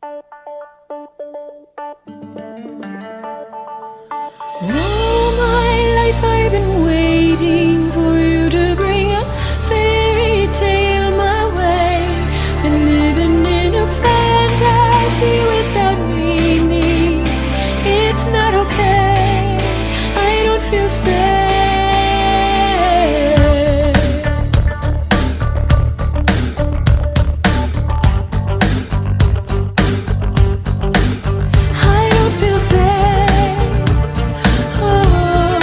All my life I've been waiting for you to bring a fairy tale my way. Been living in a fantasy without meaning. It's not okay, I don't feel safe. I don't feel safe. Oh.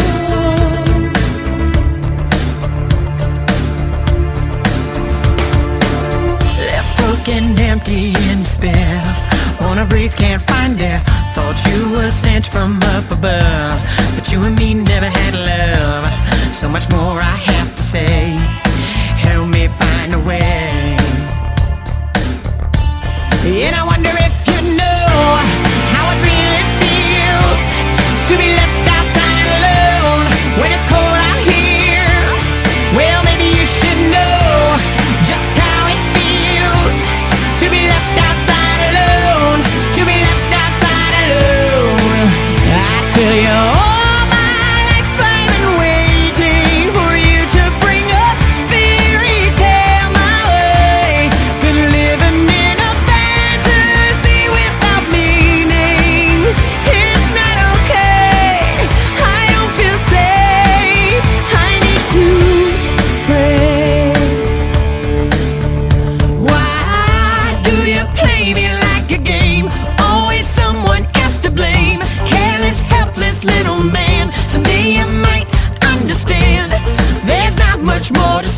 Left broken, empty, in despair. Wanna breathe, can't find air. Thought you were sent from up above, but you and me never had love. So much more I have to say. Help me find a way. And I wonder if you know how it really feels to be left outside alone when it's cold out here. Well, maybe you should know just how it feels to be left outside alone, to be left outside alone. I tell you, all my life I've been waiting for you to bring a fairy tale my way. Been living in a fantasy without meaning. It's not okay, I don't feel safe. I need to pray. Why do you play me like a game? Always someone else to blame. Careless, helpless little man. Someday you might understand. There's not much more to